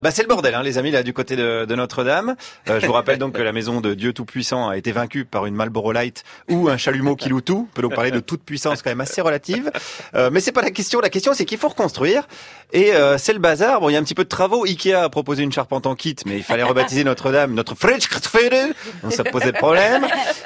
C'est le bordel, les amis, là, du côté de Notre-Dame. Je vous rappelle donc que la maison de Dieu Tout-Puissant a été vaincue par une Marlboro Light ou un chalumeau qui loue tout. On peut donc parler de toute puissance quand même assez relative. Mais c'est pas la question. La question, c'est qu'il faut reconstruire. Et c'est le bazar. Bon, il y a un petit peu de travaux. Ikea a proposé une charpente en kit, mais il fallait rebaptiser Notre-Dame notre Frederiksfelde. Donc ça posait problème.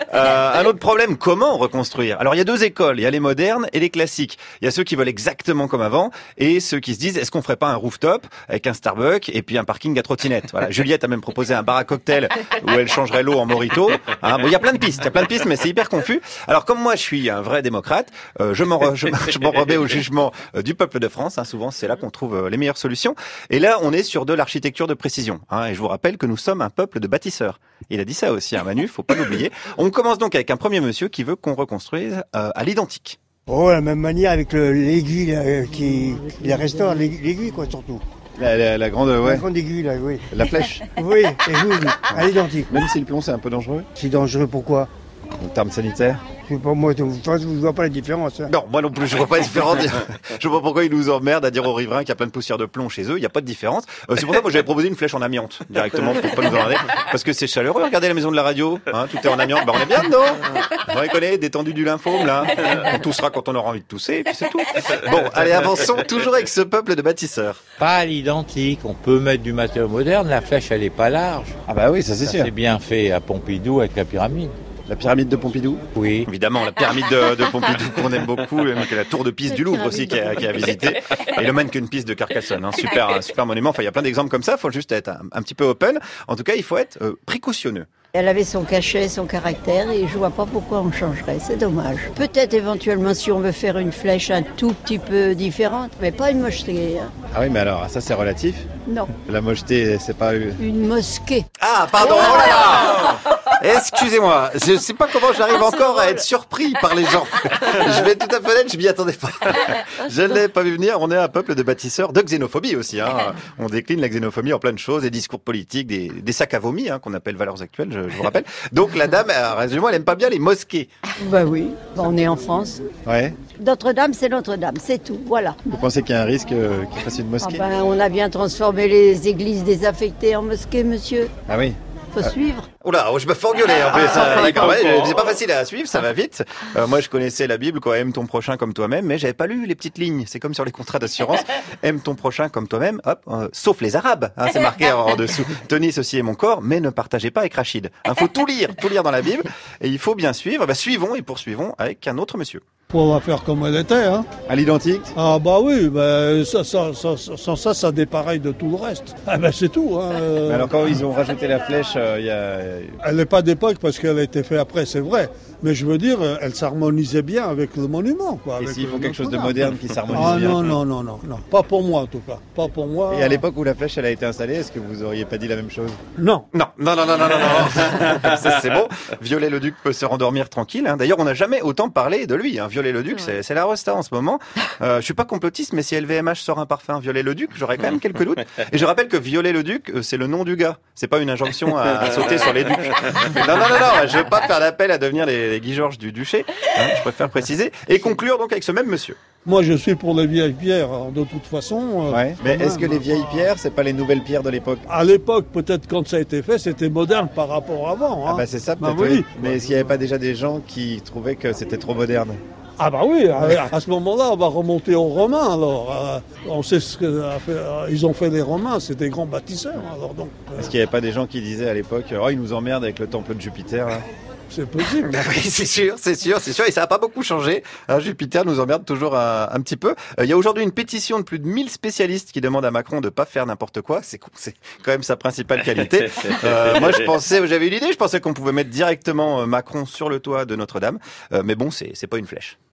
Un autre problème, comment reconstruire? Alors, il y a deux écoles. Il y a les modernes et les classiques. Il y a ceux qui veulent exactement comme avant et ceux qui se disent, est-ce qu'on ferait pas un rooftop avec un Starbucks et puis un parking à trottinette. Voilà. Juliette a même proposé un bar à cocktail où elle changerait l'eau en mojito. Bon, il y a plein de pistes, mais c'est hyper confus. Alors, comme moi, je suis un vrai démocrate, je m'en remets au jugement du peuple de France. Souvent, c'est là qu'on trouve les meilleures solutions. Et là, on est sur de l'architecture de précision. Et je vous rappelle que nous sommes un peuple de bâtisseurs. Il a dit ça aussi, Manu, faut pas l'oublier. On commence donc avec un premier monsieur qui veut qu'on reconstruise à l'identique. Oh, la même manière avec l'aiguille qui la restaure, l'aiguille quoi surtout. La grande, ouais. La grande aiguille là, oui. La flèche. Oui, et oui, à l'identique. Même si le plomb c'est un peu dangereux. C'est dangereux pourquoi? En termes sanitaires. Je sais pas moi, je ne vois pas la différence. Non, moi non plus, je vois pas la différence. Je vois pas pourquoi ils nous emmerdent à dire aux riverains qu'il y a plein de poussière de plomb chez eux. Il y a pas de différence. C'est pour ça que moi j'avais proposé une flèche en amiante directement pour pas nous emmerder, parce que c'est chaleureux. Regardez la maison de la radio, tout est en amiante. On est bien dedans. On les connaît, détendu du lymphome là. On toussera quand on aura envie de tousser, et puis c'est tout. Bon, allez, avançons toujours avec ce peuple de bâtisseurs. Pas à l'identique. On peut mettre du matériau moderne. La flèche, elle est pas large. Ah bah oui, ça c'est sûr. C'est bien fait à Pompidou avec la pyramide. La pyramide de Pompidou? Oui. Évidemment, la pyramide de Pompidou qu'on aime beaucoup, la tour de Pise du Louvre aussi qui a visité, et le mannequin Pise de Carcassonne, super monument. Enfin, il y a plein d'exemples comme ça, faut juste être un petit peu open. En tout cas, il faut être précautionneux. Elle avait son cachet, son caractère, et je vois pas pourquoi on changerait, c'est dommage. Peut-être éventuellement si on veut faire une flèche un tout petit peu différente, mais pas une mocheté. Ah oui, mais alors, ça c'est relatif? Non. La mocheté, c'est pas... Une mosquée. Ah, pardon, oh là là! Excusez-moi, je sais pas comment j'arrive encore à être surpris par les gens. Je vais tout à fait honnête, je m'y attendais pas. Je ne l'ai pas vu venir, on est un peuple de bâtisseurs, de xénophobie aussi. On décline la xénophobie en plein de choses, des discours politiques, des sacs à vomi, qu'on appelle valeurs actuelles, je vous rappelle. Donc la dame, résumé, elle aime pas bien les mosquées. Bah oui, on est en France. Ouais. Notre-Dame, c'est Notre-Dame, c'est tout, voilà. Vous pensez qu'il y a un risque qu'il fasse une mosquée? On a bien transformé les églises désaffectées en mosquées, monsieur. Ah oui. Faut suivre. Oula, je me fais engueuler en plus. D'accord, c'est pas facile à suivre, ça va vite. Moi, je connaissais la Bible, quoi. Aime ton prochain comme toi-même, mais j'avais pas lu les petites lignes. C'est comme sur les contrats d'assurance. Aime ton prochain comme toi-même, hop, sauf les Arabes. C'est marqué en dessous. Tenez, ceci est mon corps, mais ne partagez pas avec Rachid. Faut tout lire dans la Bible, et il faut bien suivre. Suivons et poursuivons avec un autre monsieur. Pour la faire comme elle était, À l'identique? Ah bah oui, sans ça, ça dépareille de tout le reste. C'est tout, Mais alors quand ils ont rajouté la flèche, Elle n'est pas d'époque parce qu'elle a été faite après, c'est vrai. Mais je veux dire, elle s'harmonisait bien avec le monument, quoi. Et s'ils font quelque chose de moderne qui s'harmonise bien? Non. Pas pour moi, en tout cas. Pas pour moi. Et à l'époque où la flèche elle a été installée, est-ce que vous auriez pas dit la même chose? Non. Non. Ça, c'est bon. Viollet-le-Duc peut se rendormir tranquille. D'ailleurs, on n'a jamais autant parlé de lui. Viollet-le-Duc, c'est la resta en ce moment. Je suis pas complotiste, mais si LVMH sort un parfum Viollet-le-Duc, j'aurais quand même quelques doutes. Et je rappelle que Viollet-le-Duc, c'est le nom du gars. C'est pas une injonction à sauter sur les ducs. Non. Je veux pas faire l'appel à devenir les Guy Georges du duché. Je préfère préciser. Et conclure donc avec ce même monsieur. Moi, je suis pour les vieilles pierres, de toute façon. Mais est-ce que les vieilles pierres, c'est pas les nouvelles pierres de l'époque? À l'époque, peut-être quand ça a été fait, c'était moderne par rapport à avant. C'est ça peut-être. Oui. Mais est-ce qu'il n'y avait pas déjà des gens qui trouvaient que c'était trop moderne? Ah bah oui, à ce moment-là, on va remonter aux Romains alors. On sait ce qu'ils ont fait les Romains, c'est des grands bâtisseurs. Alors donc. Est-ce qu'il n'y avait pas des gens qui disaient à l'époque, ils nous emmerdent avec le temple de Jupiter là? C'est possible. Oui, c'est sûr. Et ça n'a pas beaucoup changé. Jupiter nous emmerde toujours un petit peu. Il y a aujourd'hui une pétition de plus de 1000 spécialistes qui demandent à Macron de pas faire n'importe quoi. C'est quand même sa principale qualité. Moi, j'avais une idée. Je pensais qu'on pouvait mettre directement Macron sur le toit de Notre-Dame. Mais bon, c'est pas une flèche.